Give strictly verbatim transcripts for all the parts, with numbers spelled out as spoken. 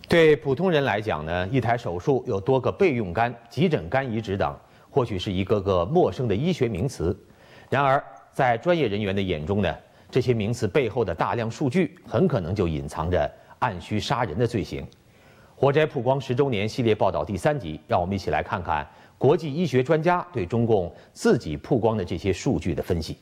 对普通人来讲呢，一台手术有多个备用肝、急诊肝移植等，或许是一个个陌生的医学名词。然而，在专业人员的眼中呢，这些名词背后的大量数据，很可能就隐藏着按需杀人的罪行。火灾曝光十周年系列报道第三集，让我们一起来看看国际医学专家对中共自己曝光的这些数据的分析。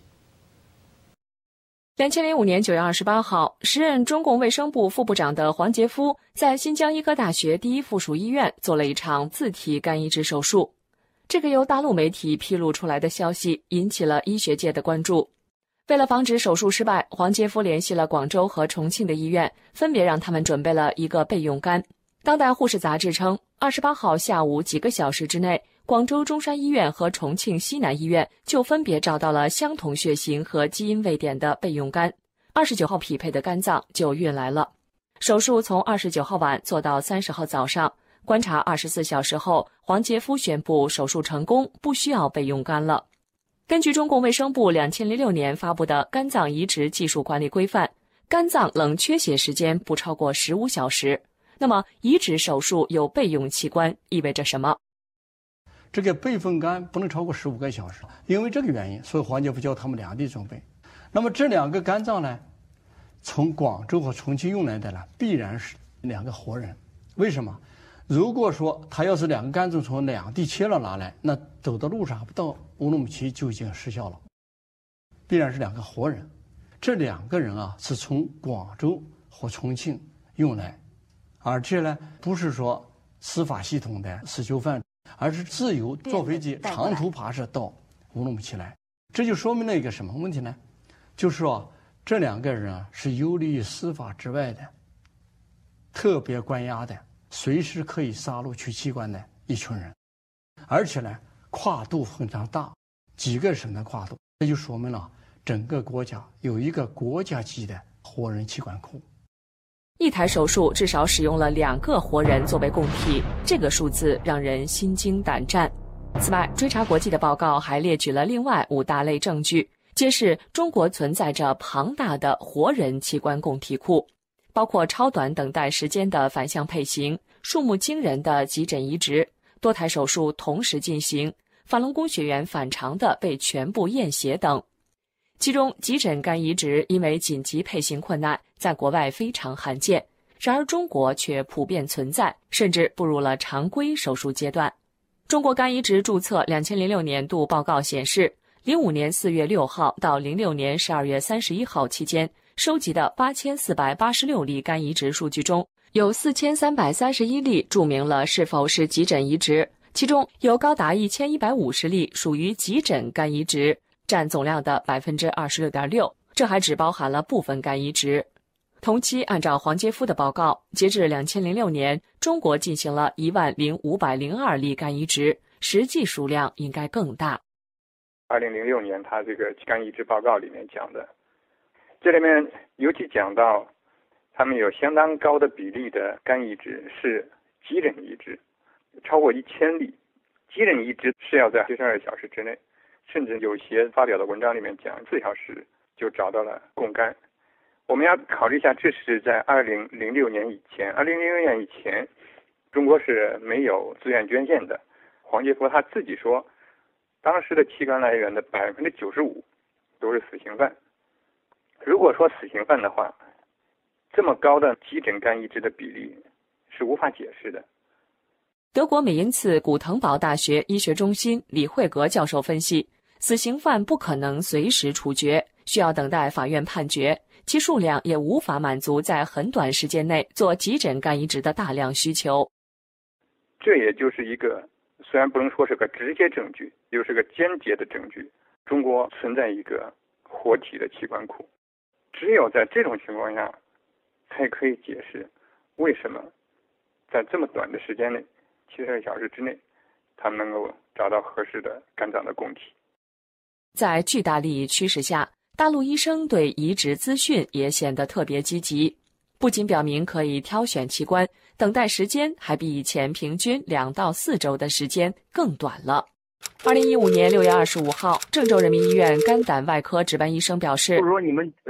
两千零五年九月二十八号，时任中共卫生部副部长的黄杰夫在新疆医科大学第一附属医院做了一场自体肝移植手术。这个由大陆媒体披露出来的消息引起了医学界的关注。为了防止手术失败，黄杰夫联系了广州和重庆的医院，分别让他们准备了一个备用肝。当代护士杂志称，二十八号下午几个小时之内，广州中山医院和重庆西南医院就分别找到了相同血型和基因位点的备用肝，二十九号匹配的肝脏就运来了。手术从二十九号晚做到三十号早上，观察二十四小时后，黄杰夫宣布手术成功，不需要备用肝了。根据中共卫生部两千零六年发布的《肝脏移植技术管理规范》，肝脏冷缺血时间不超过十五小时。那么，移植手术有备用器官意味着什么？ 这个备份肝不能超过十五个小时，因为这个原因，所以黄杰夫叫他们两地准备。那么这两个肝脏呢，从广州和重庆运来的呢，必然是两个活人。为什么？如果说他要是两个肝脏从两地切了拿来，那走的路上还不到乌鲁木齐就已经失效了。必然是两个活人。这两个人啊，是从广州和重庆运来，而且呢，不是说司法系统的死囚犯，而是自由坐飞机长途跋涉到乌鲁木齐来。这就说明了一个什么问题呢？就是说这两个人啊，是游离于司法之外的，特别关押的，随时可以杀戮取器官的一群人，而且呢，跨度非常大，几个省的跨度，这就说明了整个国家有一个国家级的活人器官库。 一台手术至少使用了两个活人作为供体，这个数字让人心惊胆战。此外，追查国际的报告还列举了另外五大类证据，揭示中国存在着庞大的活人器官供体库，包括超短等待时间的反向配型、数目惊人的急诊移植、多台手术同时进行、法轮功学员反常的被全部验血等。其中，急诊肝移植因为紧急配型困难，在国外非常罕见，然而中国却普遍存在，甚至步入了常规手术阶段。中国肝移植注册两千零六年度报告显示，零五年四月六号到零六年十二月三十一号期间，收集的八千四百八十六例肝移植数据中，有四千三百三十一例注明了是否是急诊移植，其中有高达一千一百五十例属于急诊肝移植，占总量的 百分之二十六点六， 这还只包含了部分肝移植。同期，按照黄杰夫的报告，截至两千零六年，中国进行了一万零五百零二例肝移植，实际数量应该更大。 二零零六年他这个肝移植报告里面讲的，这里面尤其讲到他们有相当高的比例的肝移植是急诊移植，超过一千例。急诊移植是要在七十二小时之内，甚至有些发表的文章里面讲四小时就找到了供肝。我们要考虑一下，这是在二零零六年以前，二零零六年以前，中国是没有自愿捐献的。黄杰夫他自己说，当时的器官来源的百分之九十五都是死刑犯。如果说死刑犯的话，这么高的急诊肝移植的比例是无法解释的。 德国美因茨古腾堡大学医学中心李惠格教授分析，死刑犯不可能随时处决，需要等待法院判决，其数量也无法满足在很短时间内做急诊肝移植的大量需求。 这也就是一个虽然不能说是个直接证据，又是个间接的证据，中国存在一个活体的器官库。只有在这种情况下，才可以解释为什么在这么短的时间内，七十二小时之内，他们能够找到合适的肝脏的供体。 在巨大利益驱使下，大陆医生对移植资讯也显得特别积极，不仅表明可以挑选器官，等待时间还比以前平均两到四周的时间更短了。二零一五年六月二十五号，郑州人民医院肝胆外科值班医生表示， 就是说你们呃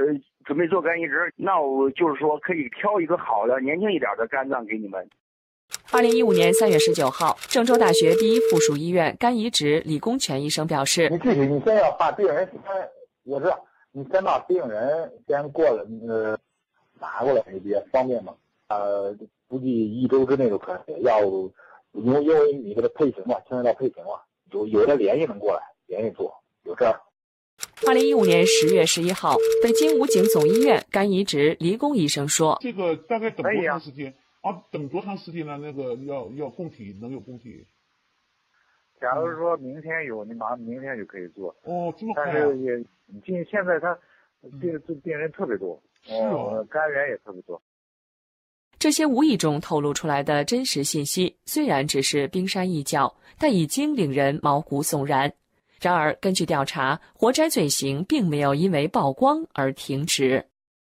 准备做肝移植，那我就是说可以挑一个好的、年轻一点的肝脏给你们。 二零一五年三月十九号，郑州大学第一附属医院肝移植李功全医生表示：“ 你具体你先要把病人先，我知道你先把病人先过来，呃，拿过来比较方便嘛。呃，估计一周之内就可以。要因为因为你给他配型嘛，牵扯到配型嘛，有有的联系能过来，联系做，有这样。” 二零一五年十月十一号，北京武警总医院肝移植黎功医生说：“ 这个大概等多长时间？啊，等多长时间呢？那个要要供体，能有供体？ 假如说明天有，你马上明天就可以做。 哦，这么快、啊？ 但是也，今现在他病这病人特别多， 是哦， 肝源也特别多。” 这些无意中透露出来的真实信息，虽然只是冰山一角，但已经令人毛骨悚然。然而，根据调查，活摘罪行并没有因为曝光而停止。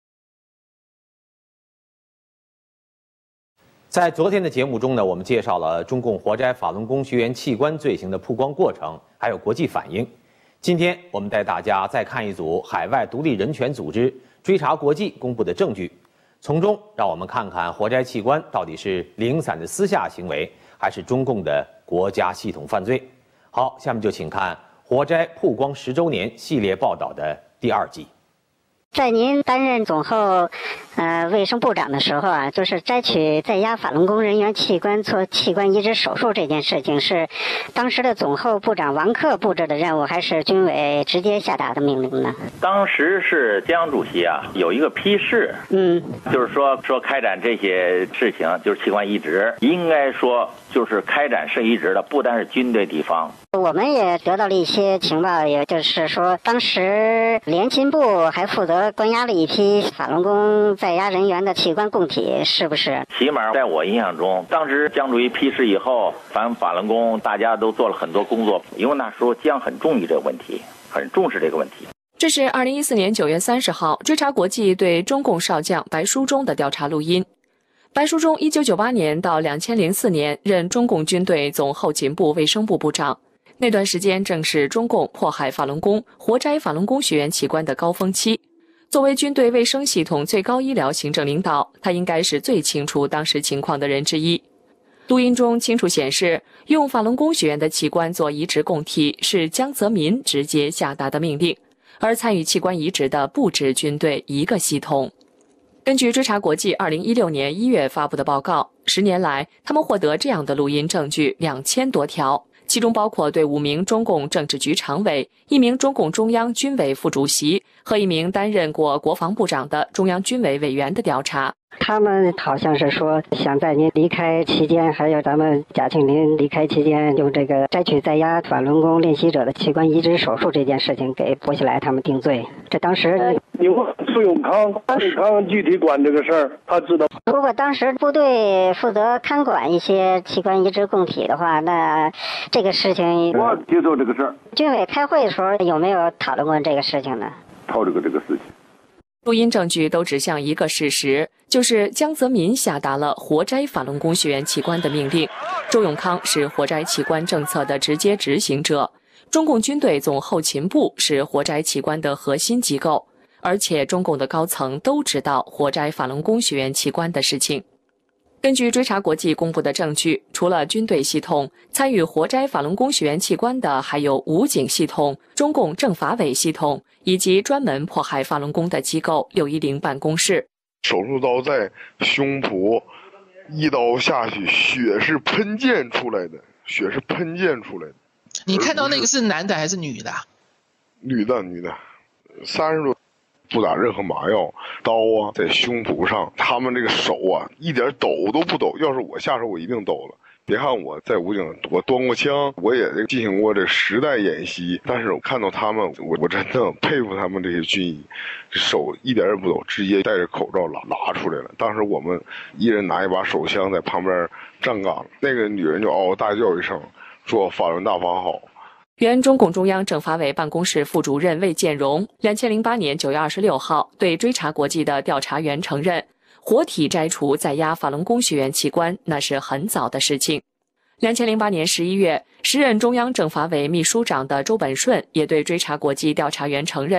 在昨天的节目中呢，我们介绍了中共活摘法轮功学员器官罪行的曝光过程，还有国际反应。今天我们带大家再看一组海外独立人权组织追查国际公布的证据，从中让我们看看活摘器官到底是零散的私下行为，还是中共的国家系统犯罪。好，下面就请看活摘曝光十周年系列报道的第二集。 在您担任总后，呃，卫生部长的时候啊，就是摘取在押法轮功人员器官做器官移植手术这件事情，是当时的总后部长王克布置的任务，还是军委直接下达的命令呢？ 当时是江主席啊，有一个批示， 嗯， 就是说说开展这些事情，就是器官移植，应该说就是开展肾移植的，不单是军队地方。 我们也得到了一些情报，也就是说，当时联勤部还负责关押了一批法轮功在押人员的器官供体，是不是？ 起码在我印象中，当时江主席批示以后，反法轮功大家都做了很多工作，因为那时候江很重视这个问题，很重视这个问题。 这是二零一四年九月三十号，追查国际对中共少将白书忠的调查录音。白书忠一九九八年到两千零四年任中共军队总后勤部卫生部部长。那段时间正是中共迫害法轮功、活摘法轮功学员器官的高峰期。作为军队卫生系统最高医疗行政领导，他应该是最清楚当时情况的人之一。录音中清楚显示，用法轮功学员的器官做移植供体是江泽民直接下达的命令，而参与器官移植的不止军队一个系统。根据追查国际二零一六年一月发布的报告，十年来他们获得这样的录音证据两千多条。其中包括对五名中共政治局常委、一名中共中央军委副主席和一名担任过国防部长的中央军委委员的调查。 他们好像是说，想在您离开期间，还有咱们贾庆林离开期间，用这个摘取在押法轮功练习者的器官移植手术这件事情给薄熙来他们定罪。这当时你问苏永康，苏永康具体管这个事儿，他知道。 如果当时部队负责看管一些器官移植供体的话，那这个事情我接受这个事儿。 军委开会的时候有没有讨论过这个事情呢？ 讨论过这个事情。 录音证据都指向一个事实，就是江泽民下达了活摘法轮功学员器官的命令，周永康是活摘器官政策的直接执行者，中共军队总后勤部是活摘器官的核心机构，而且中共的高层都知道活摘法轮功学员器官的事情。根据追查国际公布的证据，除了军队系统，参与活摘法轮功学员器官的还有武警系统、中共政法委系统以及专门迫害法轮功的机构六一零办公室。 手术刀在胸脯一刀下去，血是喷溅出来的，血是喷溅出来的。 你看到那个是男的还是女的？ 女的，女的，三十多。不打任何麻药，刀啊在胸脯上，他们这个手啊一点抖都不抖。要是我下手，我一定抖了。别看我在武警，我端过枪，我也进行过这实弹演习，但是我看到他们，我我真的佩服他们这些军医，手一点也不抖，直接戴着口罩拿拿出来了。当时我们一人拿一把手枪在旁边站岗，那个女人就嗷嗷大叫一声，说法轮大法好。 原中共中央政法委办公室副主任魏建荣，两千零八年九月二十六号对追查国际的调查员承认，活体摘除在押法轮功学员器官那是很早的事情。两千零八年十一月，时任中央政法委秘书长的周本顺也对追查国际调查员承认，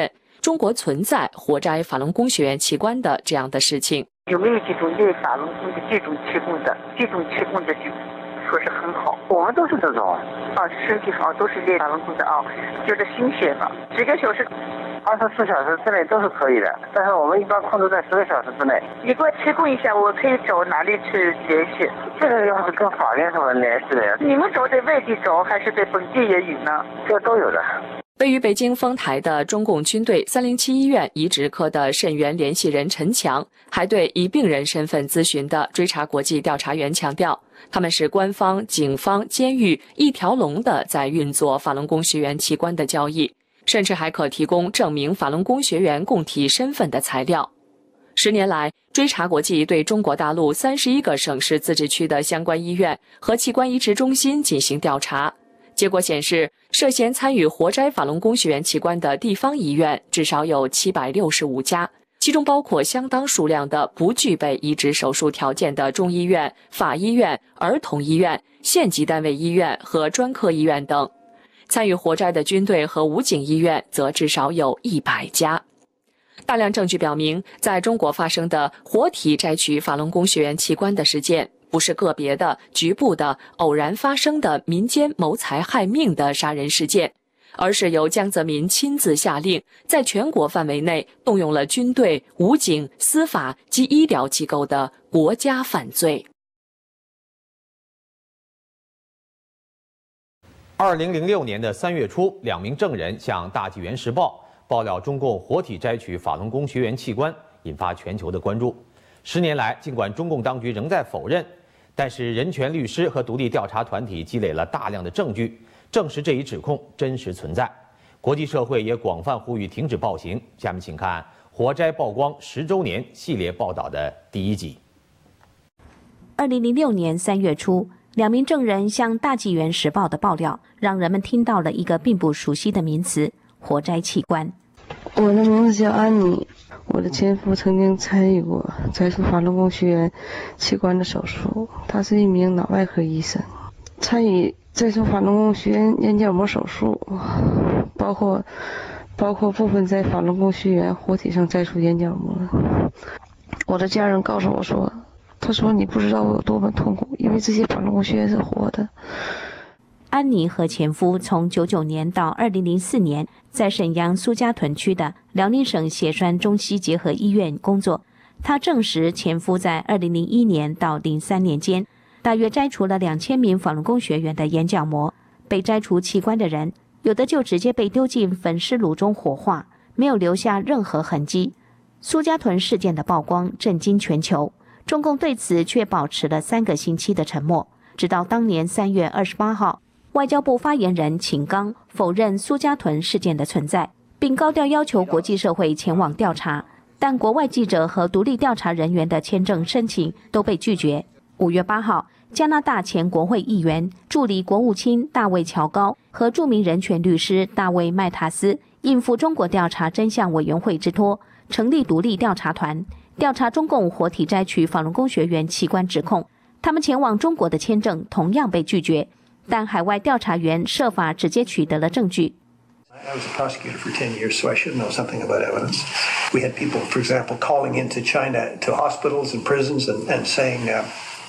中国存在活摘法轮功学员器官的这样的事情。 有没有这种类法轮功的这种气功的？这种气功的就说是很好，我们都是这种啊，身体好都是练法轮功的啊，觉得新鲜了，几个小时。二十四小时之内都是可以的，但是我们一般控制在十个小时之内。你给我提供一下，我可以找哪里去联系？这个要是跟法院什么联系的呀？你们找在外地找，还是在本地也有呢？这都有的。 位于北京丰台的中共军队三零七医院移植科的肾源联系人陈强，还对以病人身份咨询的追查国际调查员强调，他们是官方、警方、监狱一条龙的在运作法轮功学员器官的交易。甚至还可提供证明法轮功学员供体身份的材料。十年来，追查国际对中国大陆三十一个省市自治区的相关医院和器官移植中心进行调查，结果显示，涉嫌参与活摘法轮功学员器官的地方医院至少有七百六十五家，其中包括相当数量的不具备移植手术条件的中医院、法医院、儿童医院、县级单位医院和专科医院等。参与活摘的军队和武警医院则至少有一百家。大量证据表明，在中国发生的活体摘取法轮功学员器官的事件，不是个别的、局部的、偶然发生的民间谋财害命的杀人事件，而是由江泽民亲自下令，在全国范围内动用了军队、武警、司法及医疗机构的国家犯罪。 二零零六年的三月初，两名证人向《大纪元时报》爆料中共活体摘取法轮功学员器官，引发全球的关注。十年来，尽管中共当局仍在否认，但是人权律师和独立调查团体积累了大量的证据，证实这一指控真实存在。国际社会也广泛呼吁停止暴行。下面请看《活摘曝光十周年》系列报道的第一集。 二零零六年三月初，两名证人向《大纪元时报》的爆料，让人们听到了一个并不熟悉的名词——活摘器官。 我的名字叫安妮，我的前夫曾经参与过摘除法轮功学员器官的手术，他是一名脑外科医生，参与摘除法轮功学员眼角膜手术，包括包括部分在法轮功学员活体上摘除眼角膜。我的家人告诉我说，他说你不知道我有多么痛苦，因为这些法轮功学员是活的。 安妮和前夫从九九年到二零零四年在沈阳苏家屯区的辽宁省血栓中西结合医院工作。她证实，前夫在二零零一年到零三年间，大约摘除了两千名法轮功学员的眼角膜。被摘除器官的人，有的就直接被丢进焚尸炉中火化，没有留下任何痕迹。苏家屯事件的曝光震惊全球，中共对此却保持了三个星期的沉默，直到当年三月二十八号。外交部发言人秦刚否认苏家屯事件的存在，并高调要求国际社会前往调查，但国外记者和独立调查人员的签证申请都被拒绝。五月八号，加拿大前国会议员、助理国务卿大卫·乔高和著名人权律师大卫·麦塔斯应付中国调查真相委员会之托，成立独立调查团，调查中共活体摘取法轮功学员器官指控。他们前往中国的签证同样被拒绝。但海外调查员设法直接取得了证据。 I was a prosecutor for ten years, so I should know something about evidence. We had people, for example, calling into China to hospitals and prisons and, and saying, uh,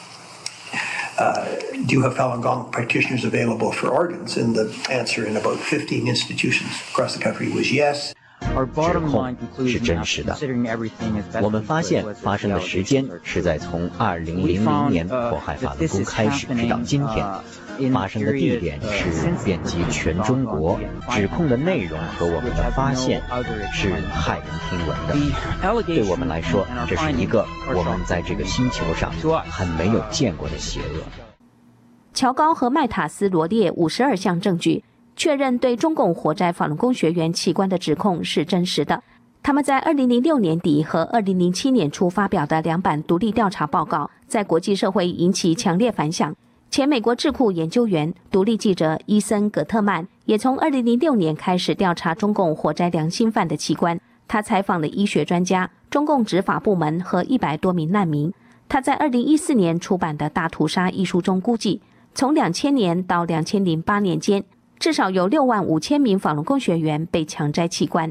uh, do you have Falun Gong practitioners available for organs? And the answer in about fifteen institutions across the country was yes. 指控是真实的。我们发现发生的时间是在从二零零零年迫害法轮功开始，直到今天。发生的地点是遍及全中国，指控的内容和我们的发现是骇人听闻的。对我们来说，这是一个我们在这个星球上还没有见过的邪恶。 乔高和麦塔斯罗列五十二项证据，确认对中共活摘法轮功学员器官的指控是真实的。他们在二零零六年底和二零零七年初发表的两版独立调查报告，在国际社会引起强烈反响。前美国智库研究员、独立记者伊森·葛特曼也从二零零六年开始调查中共活摘良心犯的器官。他采访了医学专家、中共执法部门和一百多名难民。他在二零一四年出版的《大屠杀》一书中估计，从两千年到两千零八年间，至少有六万五千名法轮功学员被强摘器官。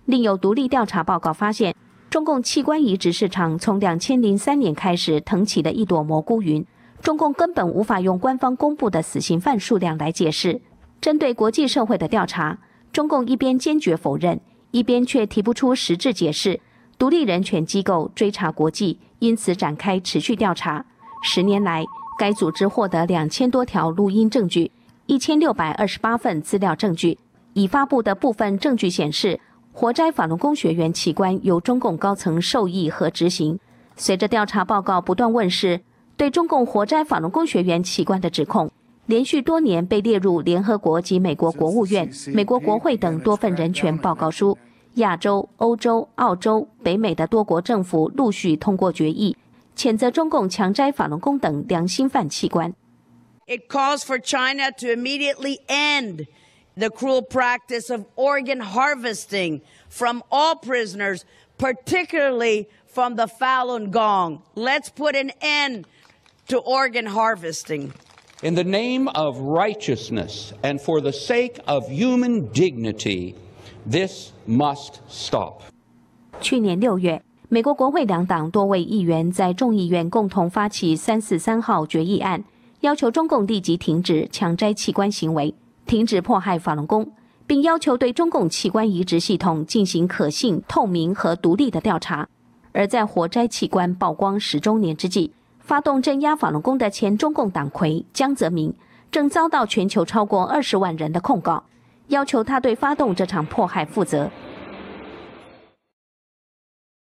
另有独立调查报告发现，中共器官移植市场从两千零三年开始腾起的一朵蘑菇云，中共根本无法用官方公布的死刑犯数量来解释。针对国际社会的调查，中共一边坚决否认，一边却提不出实质解释。独立人权机构追查国际因此展开持续调查。十年来，该组织获得两千多条录音证据，一千六百二十八份资料证据。已发布的部分证据显示，活摘法轮功学员器官由中共高层授意和执行。随着调查报告不断问世，对中共活摘法轮功学员器官的指控，连续多年被列入联合国及美国国务院、美国国会等多份人权报告书。亚洲、欧洲、澳洲、北美的多国政府陆续通过决议，谴责中共强摘法轮功等良心犯器官。 It calls for China to immediately end the cruel practice of organ harvesting from all prisoners, particularly from the Falun Gong. Let's put an end to organ harvesting. In the name of righteousness and for the sake of human dignity, this must stop. 去年六月，美国国会两党多位议员在众议院共同发起三四三号决议案，要求中共立即停止强摘器官行为，停止迫害法轮功，并要求对中共器官移植系统进行可信、透明和独立的调查。而在活摘器官曝光十周年之际，发动镇压法轮功的前中共党魁江泽民正遭到全球超过二十万人的控告，要求他对发动这场迫害负责。